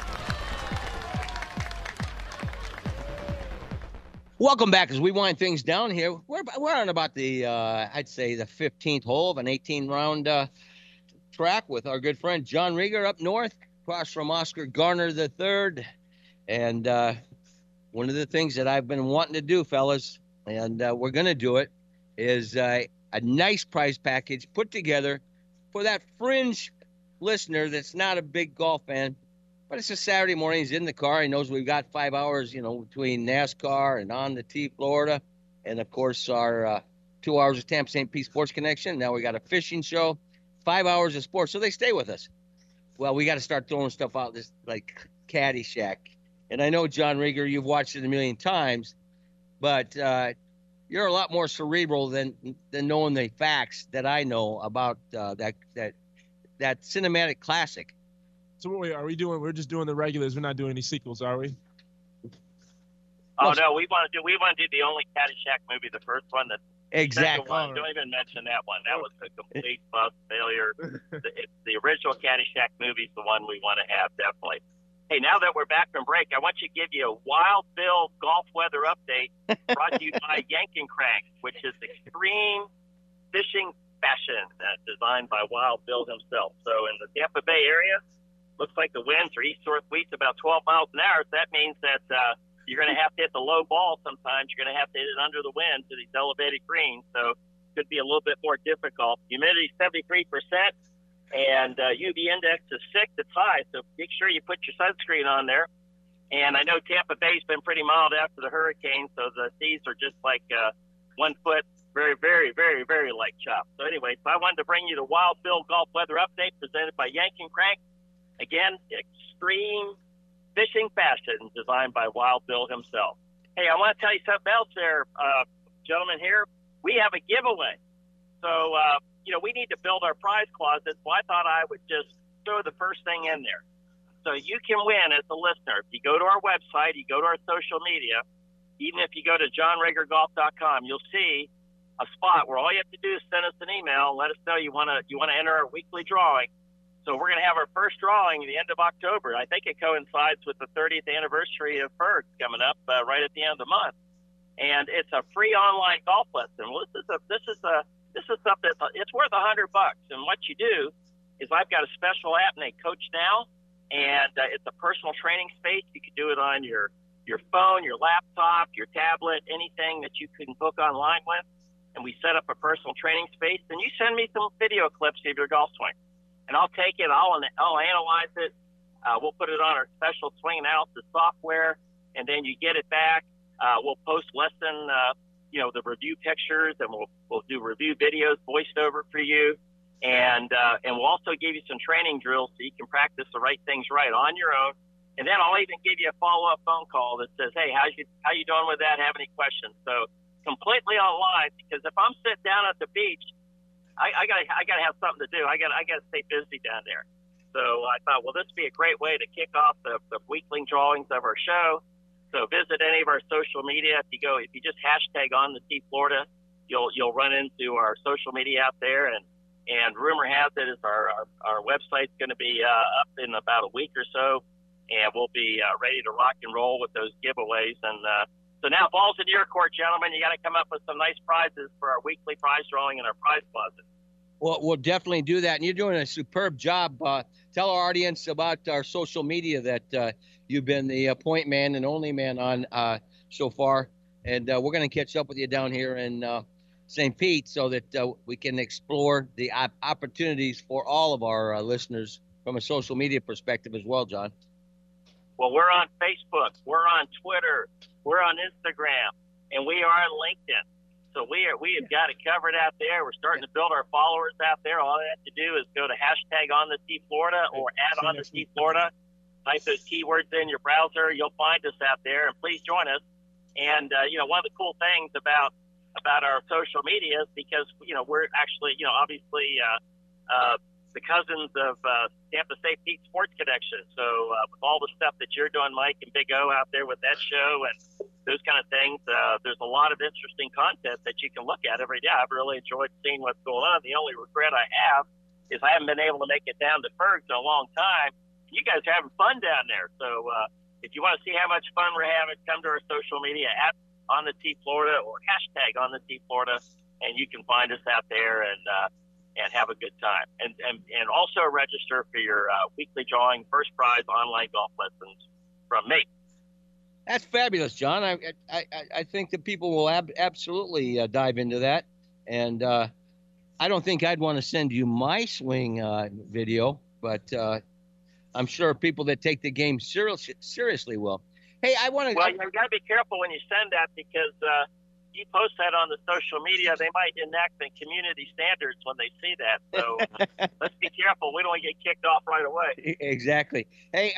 Welcome back as we wind things down here. We're on about the, I'd say, the 15th hole of an 18-round track with our good friend John Rieger up north, across from Oscar Garner III. And one of the things that I've been wanting to do, fellas, and we're going to do it, is a nice prize package put together for that fringe listener that's not a big golf fan, but it's a Saturday morning. He's in the car. He knows we've got 5 hours, between NASCAR and On the Tee, Florida, and, of course, our 2 hours of Tampa St. Pete Sports Connection. Now we got a fishing show, 5 hours of sports, so they stay with us. Well, we got to start throwing stuff out, this like Caddyshack. And I know, John Rieger, you've watched it a million times, but you're a lot more cerebral than knowing the facts that I know about that cinematic classic. So wait, we're just doing the regulars. We're not doing any sequels, are we? Oh no, we want to do the only Caddyshack movie, the first one. Exactly. Don't even mention that one. That was a complete bust failure. The original Caddyshack movie is the one we want to have, definitely. Hey, now that we're back from break, I want to give you a Wild Bill golf weather update brought to you by Yankin Crank, which is extreme fishing fashion designed by Wild Bill himself. So in the Tampa Bay area, looks like the winds are east-northwest about 12 miles an hour. So that means that you're going to have to hit the low ball sometimes. You're going to have to hit it under the wind to these elevated greens. So it could be a little bit more difficult. Humidity 73%. And UV index is 6. It's high, so make sure you put your sunscreen on there. And I know Tampa Bay's been pretty mild after the hurricane, so the seas are just like 1 foot, very, very, very, very light chop. So anyway, I wanted to bring you the Wild Bill Golf Weather Update presented by Yankin Crank. Again, extreme fishing fashion designed by Wild Bill himself. Hey, I want to tell you something else there, gentlemen here. We have a giveaway. So, we need to build our prize closet, so I thought I would just throw the first thing in there. So you can win as a listener. If you go to our website, you go to our social media, even if you go to johnragergolf.com, you'll see a spot where all you have to do is send us an email and let us know you want to enter our weekly drawing. So we're going to have our first drawing at the end of October. I think it coincides with the 30th anniversary of Ferg coming up right at the end of the month. And it's a free online golf lesson. Well, this is something it's worth $100. And what you do is I've got a special app named Coach Now, and it's a personal training space. You can do it on your phone, your laptop, your tablet, anything that you can book online with. And we set up a personal training space. And you send me some video clips of your golf swing. and I'll take it. I'll analyze it. We'll put it on our special swing analysis software, and then you get it back. We'll post lesson, the review pictures, and we'll do review videos voiced over for you, and we'll also give you some training drills so you can practice the right things right on your own. And then I'll even give you a follow-up phone call that says, "Hey, how you doing with that? Have any questions?" So completely online, because if I'm sitting down at the beach, I gotta have something to do. I gotta stay busy down there. So I thought, well, this would be a great way to kick off the weekly drawings of our show. So visit any of our social media. If you just hashtag On the Tee Florida, you'll run into our social media out there. And rumor has it is our website's going to be up in about a week or so, and we'll be ready to rock and roll with those giveaways. And so now ball's in your court, gentlemen. You got to come up with some nice prizes for our weekly prize drawing in our prize closet. Well, we'll definitely do that. And you're doing a superb job. Tell our audience about our social media that you've been the point man and only man on so far. And we're going to catch up with you down here in St. Pete so that we can explore the opportunities for all of our listeners from a social media perspective as well, John. Well, we're on Facebook, we're on Twitter, we're on Instagram, and we are on LinkedIn. So we have got it covered out there. We're starting to build our followers out there. All they have to do is go to hashtag On the Tee Florida or add On the Tee Florida. Type those keywords in your browser. You'll find us out there, and please join us. And one of the cool things about our social media is because we're actually obviously the cousins of Tampa St. Pete Sports Connection. So with all the stuff that you're doing, Mike and Big O out there with that show and those kind of things, there's a lot of interesting content that you can look at every day. I've really enjoyed seeing what's going on. The only regret I have is I haven't been able to make it down to Fergs in a long time. You guys are having fun down there. So if you want to see how much fun we're having, come to our social media at On the Tee Florida or hashtag On the Tee Florida, and you can find us out there and have a good time. And also register for your weekly drawing first prize online golf lessons from me. That's fabulous, John. I think that people will absolutely dive into that. And I don't think I'd want to send you my swing video, but I'm sure people that take the game seriously will. Hey, I want to. Well, you got to be careful when you send that because you post that on the social media, they might enact the community standards when they see that. So let's be careful. We don't want to get kicked off right away. Exactly. Hey,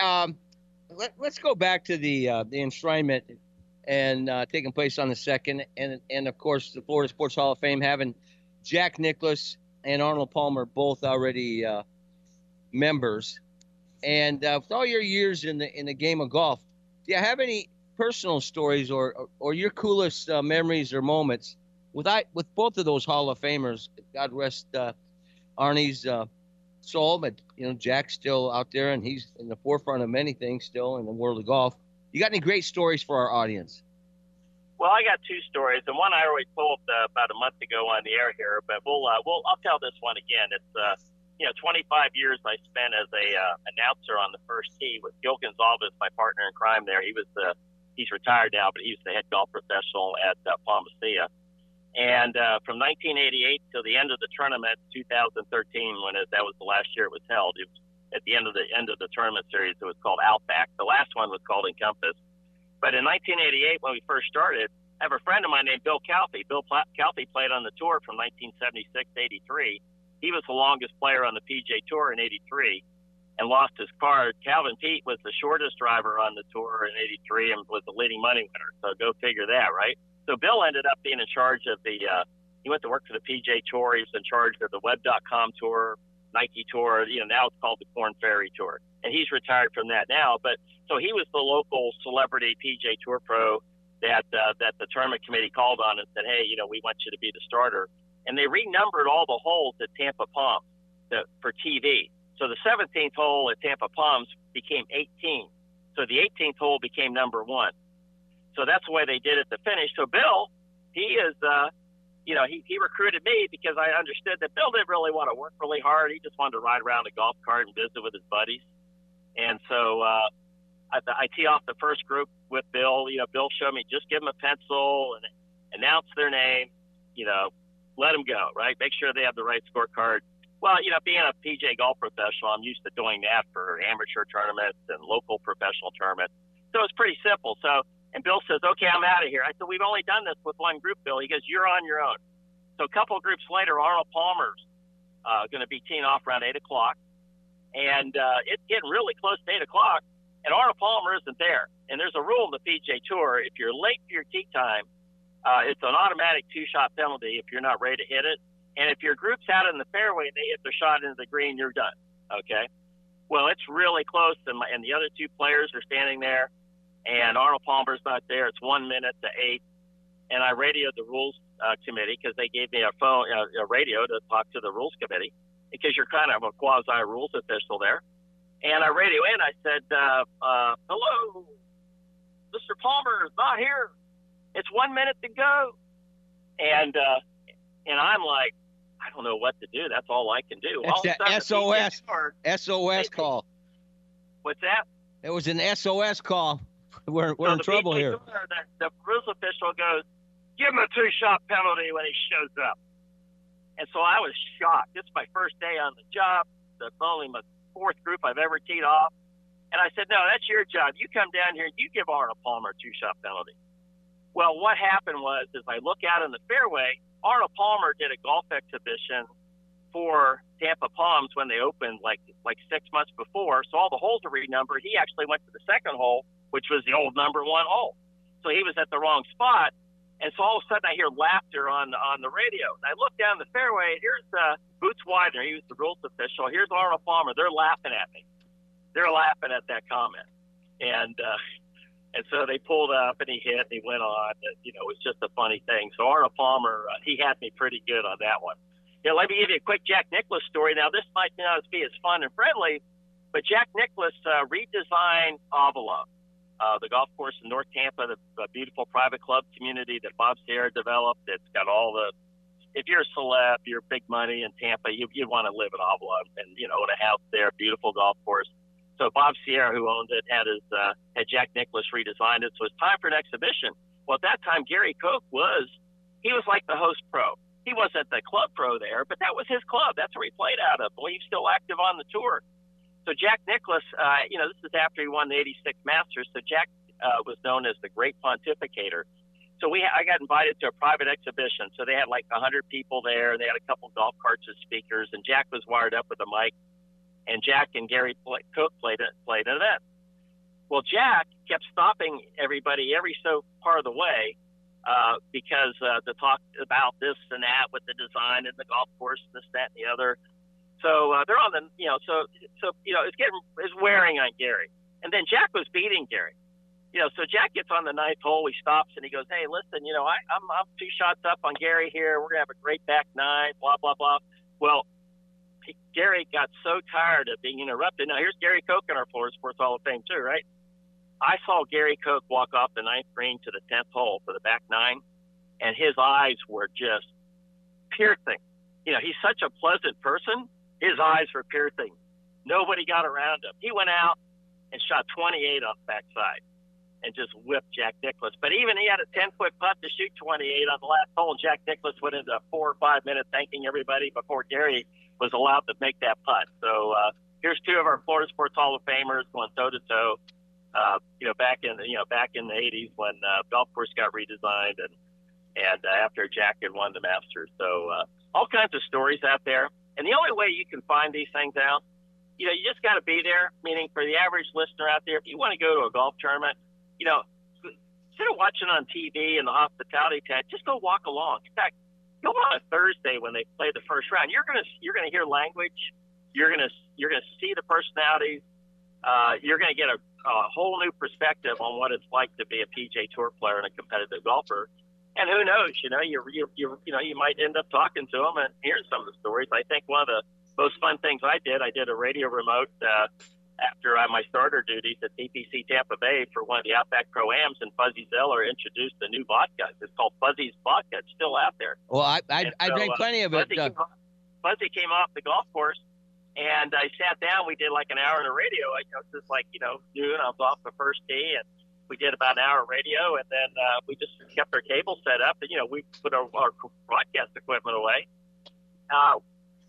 let's go back to the enshrinement and taking place on the 2nd, and of course the Florida Sports Hall of Fame having Jack Nicklaus and Arnold Palmer both already members. And with all your years in the game of golf, do you have any personal stories or your coolest memories or moments with both of those Hall of Famers? God rest Arnie's soul, but Jack's still out there and he's in the forefront of many things still in the world of golf. You got any great stories for our audience? Well, I got two stories, and one I already told about a month ago on the air here, but I'll tell this one again. It's 25 years I spent as a announcer on the first tee with Gil Gonzalez, my partner in crime there. He's retired now, but he was the head golf professional at Palma Seca. And from 1988 till the end of the tournament, 2013, that was the last year it was held. It was at the end of the tournament series. It was called Outback. The last one was called Encompass. But in 1988, when we first started, I have a friend of mine named Bill Calfee. Bill Calfee played on the tour from 1976 to 83. He was the longest player on the PGA Tour in 83 and lost his card. Calvin Peete was the shortest driver on the tour in 83 and was the leading money winner. So go figure that, right? So Bill ended up being in charge of he went to work for the PGA Tour. He was in charge of the Web.com Tour, Nike Tour. Now it's called the Korn Ferry Tour. And he's retired from that now. But so he was the local celebrity PGA Tour pro that the tournament committee called on and said, hey, we want you to be the starter. And they renumbered all the holes at Tampa Palms for TV. So the 17th hole at Tampa Palms became 18. So the 18th hole became number 1. So that's the way they did it to finish. So Bill, he is, he recruited me because I understood that Bill didn't really want to work really hard. He just wanted to ride around a golf cart and visit with his buddies. And so I tee off the first group with Bill. Bill showed me, just give them a pencil and announce their name, let them go, right? Make sure they have the right scorecard. Well, being a PGA golf professional, I'm used to doing that for amateur tournaments and local professional tournaments. So it's pretty simple. And Bill says, okay, I'm out of here. I said, we've only done this with one group, Bill. He goes, you're on your own. So a couple of groups later, Arnold Palmer's going to be teeing off around 8 o'clock. And it's getting really close to 8 o'clock, and Arnold Palmer isn't there. And there's a rule in the PGA Tour. If you're late for your tee time, it's an automatic 2-shot penalty if you're not ready to hit it. And if your group's out in the fairway and they hit their shot into the green, you're done. Okay? Well, it's really close, and the other two players are standing there, and Arnold Palmer's not there. It's 1 minute to 8. And I radioed the rules committee because they gave me a radio to talk to the rules committee because you're kind of a quasi-rules official there. And I radio in. I said, hello, Mr. Palmer is not here. It's 1 minute to go. And I'm like, I don't know what to do. That's all I can do. That's that SOS call. What's that? It was an SOS call. We're in trouble here. The rules official goes, give him a 2-shot penalty when he shows up. And so I was shocked. It's my first day on the job. It's only my 4th group I've ever teed off. And I said, no, that's your job. You come down here and you give Arnold Palmer a 2-shot penalty. Well, what happened was, as I look out in the fairway, Arnold Palmer did a golf exhibition for Tampa Palms when they opened like 6 months before. So all the holes are renumbered. He actually went to the second hole, which was the old number 1 hole. So he was at the wrong spot. And so all of a sudden I hear laughter on the radio. And I look down the fairway. Here's Boots Widener. He was the rules official. Here's Arnold Palmer. They're laughing at me. They're laughing at that comment. And so they pulled up and he hit and he went on. And, it was just a funny thing. So Arnold Palmer, he had me pretty good on that one. Let me give you a quick Jack Nicklaus story. Now, this might not be as fun and friendly, but Jack Nicklaus redesigned Avila, the golf course in North Tampa, the beautiful private club community that Bob Sierra developed. It's got all the – if you're a celeb, you're big money in Tampa, you want to live in Avila and, own a house there, beautiful golf course. So Bob Sierra, who owned it, had Jack Nicklaus redesigned it. So it's time for an exhibition. Well, at that time, Gary Koch was like the host pro. He wasn't the club pro there, but that was his club. That's where he played out of. Well, he's still active on the tour. So Jack Nicklaus, this is after he won the 86 Masters. So Jack was known as the Great Pontificator. So I got invited to a private exhibition. So they had like 100 people there, and they had a couple golf carts as speakers, and Jack was wired up with a mic. And Jack and Gary Koch played an event. Well, Jack kept stopping everybody every so part of the way because to talk about this and that with the design and the golf course, this, that, and the other. So they're on the, it's wearing on Gary. And then Jack was beating Gary. So Jack gets on the 9th hole. He stops and he goes, hey, listen, I'm 2 shots up on Gary here. We're going to have a great back 9, blah, blah, blah. Well, Gary got so tired of being interrupted. Now, here's Gary Koch in our Florida Sports Hall of Fame, too, right? I saw Gary Koch walk off the 9th green to the 10th hole for the back 9, and his eyes were just piercing. He's such a pleasant person. His eyes were piercing. Nobody got around him. He went out and shot 28 on the backside and just whipped Jack Nicklaus. But even he had a 10-foot putt to shoot 28 on the last hole. Jack Nicklaus went into 4 or 5 minutes thanking everybody before Gary was allowed to make that putt. So here's 2 of our Florida Sports Hall of Famers going toe-to-toe. Back in the 80s when golf course got redesigned and after Jack had won the Masters. So all kinds of stories out there. And the only way you can find these things out, you just got to be there, meaning for the average listener out there, if you want to go to a golf tournament, instead of watching on TV in the hospitality tent, just go walk along. In fact, go on a Thursday when they play the first round. You're gonna hear language. You're gonna see the personalities. You're gonna get a whole new perspective on what it's like to be a PGA Tour player and a competitive golfer. And who knows? You might end up talking to them and hearing some of the stories. I think one of the most fun things I did a radio remote after my starter duties at TPC Tampa Bay for one of the Outback Pro-Ams, and Fuzzy Zeller introduced a new vodka. It's called Fuzzy's Vodka. It's still out there. Well, I drank plenty of it. Fuzzy came off the golf course, and I sat down. We did like an hour on the radio. It was just like, noon. I was off the first tee, and we did about an hour of radio, and then we just kept our cable set up. And, we put our broadcast equipment away.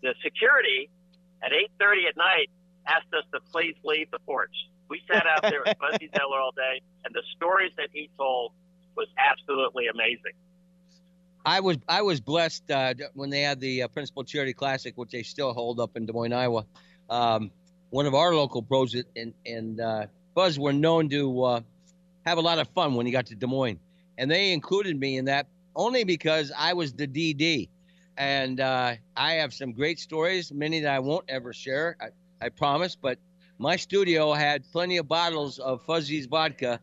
the security at 8:30 at night asked us to please leave the porch. We sat out there with Fuzzy Zoeller all day, and the stories that he told was absolutely amazing. I was blessed when they had the Principal Charity Classic, which they still hold up in Des Moines, Iowa. One of our local pros and Buzz were known to have a lot of fun when he got to Des Moines, and they included me in that only because I was the DD, and I have some great stories, many that I won't ever share, I promise. But my studio had plenty of bottles of Fuzzy's vodka.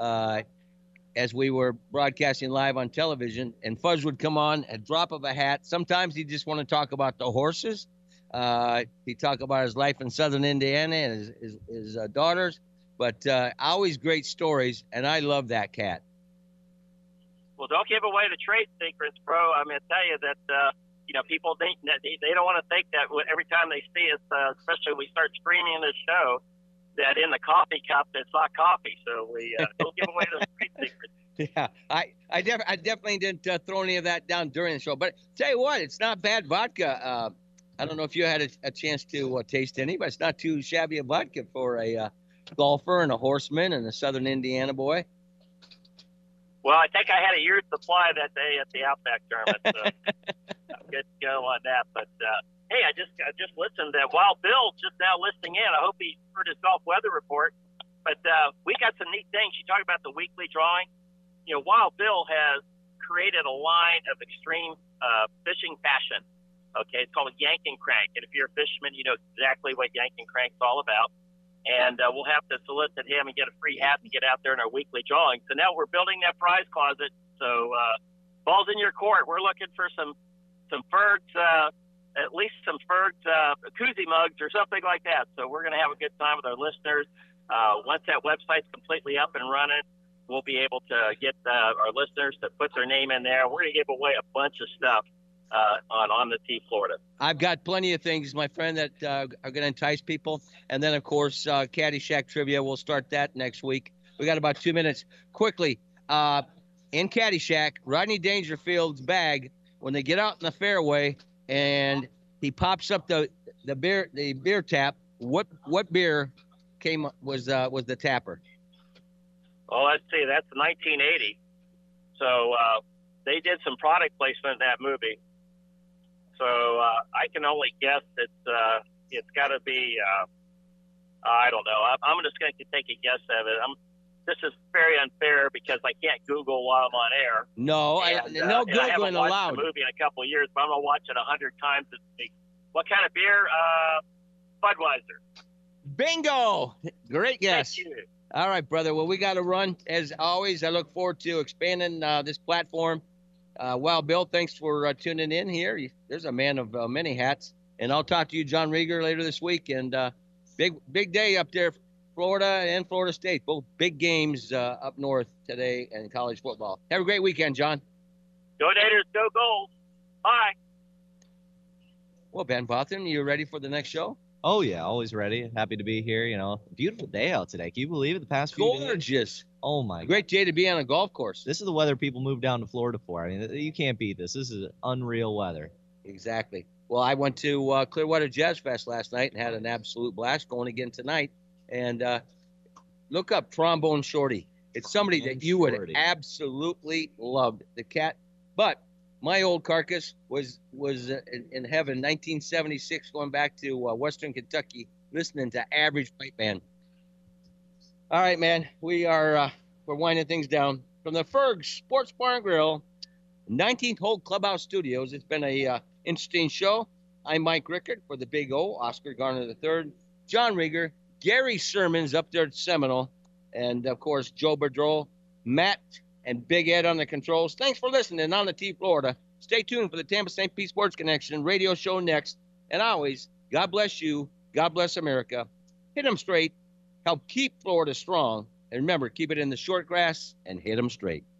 As we were broadcasting live on television, and Fuzz would come on a drop of a hat. Sometimes he'd just want to talk about the horses. He'd talk about his life in Southern Indiana and his daughters, but always great stories, and I love that cat. Well, don't give away the trade secrets, bro. I'm going to tell you that, people think that they don't want to think that every time they see us, especially when we start streaming this show, that in the coffee cup it's not coffee. So we don't give away those trade secrets. Yeah, I definitely didn't throw any of that down during the show. But tell you what, it's not bad vodka. I don't know if you had a chance to taste any, but it's not too shabby a vodka for a golfer and a horseman and a Southern Indiana boy. Well, I think I had a year's supply that day at the Outback tournament, so I'm good to go on that. But hey, I just listened to Wild Bill just now listening in. I hope he heard his golf weather report. But we got some neat things. You talk about the weekly drawing. Wild Bill has created a line of extreme fishing fashion. Okay, it's called a yank and crank. And if you're a fisherman, you know exactly what yank and crank's all about. And we'll have to solicit him and get a free hat to get out there in our weekly drawing. So now we're building that prize closet. So ball's in your court. We're looking for some Fergs, at least some Fergs koozie mugs or something like that. So we're going to have a good time with our listeners. Once that website's completely up and running, we'll be able to get our listeners to put their name in there. We're going to give away a bunch of stuff on the Tee Florida. I've got plenty of things, my friend, that are going to entice people. And then, of course, Caddyshack Trivia. We'll start that next week. We got about 2 minutes. Quickly, in Caddyshack, Rodney Dangerfield's bag, when they get out in the fairway and he pops up the beer tap, what beer was the tapper? Well, let's see. That's 1980. So they did some product placement in that movie. So I can only guess that it's got to be, I don't know. I'm just going to take a guess of it. This is very unfair because I can't Google while I'm on air. No, no Googling I haven't watched allowed. the movie in a couple of years, but I'm going to watch it 100 times this week. What kind of beer? Budweiser. Bingo! Great guess. Thank you. All right, brother. Well, we got to run. As always, I look forward to expanding this platform. Wild Bill, thanks for tuning in here. There's a man of many hats. And I'll talk to you, John Rieger, later this week. And big day up there, Florida and Florida State. Both big games up north today in college football. Have a great weekend, John. Go Gators, go Gold. Bye. Well, Ben Bothan, you ready for the next show? Oh, yeah, always ready. Happy to be here. Beautiful day out today. Can you believe it? The past few days? Gorgeous. Oh, my God. Great day to be on a golf course. This is the weather people move down to Florida for. I mean, you can't beat this. This is unreal weather. Exactly. Well, I went to Clearwater Jazz Fest last night and had an absolute blast. Going again tonight. And look up Trombone Shorty. It's somebody that you would absolutely love. The cat. But my old carcass was in heaven, 1976, going back to Western Kentucky, listening to Average White Man. All right, man, we're winding things down from the Ferg Sports Bar and Grill, 19th Hole Clubhouse Studios. It's been a interesting show. I'm Mike Rickard for the Big O, Oscar Garner III, John Rieger, Gary Sermons up there at Seminole, and of course Joe Bedroll, Matt, and Big Ed on the controls. Thanks for listening on the Tee Florida. Stay tuned for the Tampa St. Pete Sports Connection radio show next. And always, God bless you. God bless America. Hit them straight. Help keep Florida strong. And remember, keep it in the short grass and hit them straight.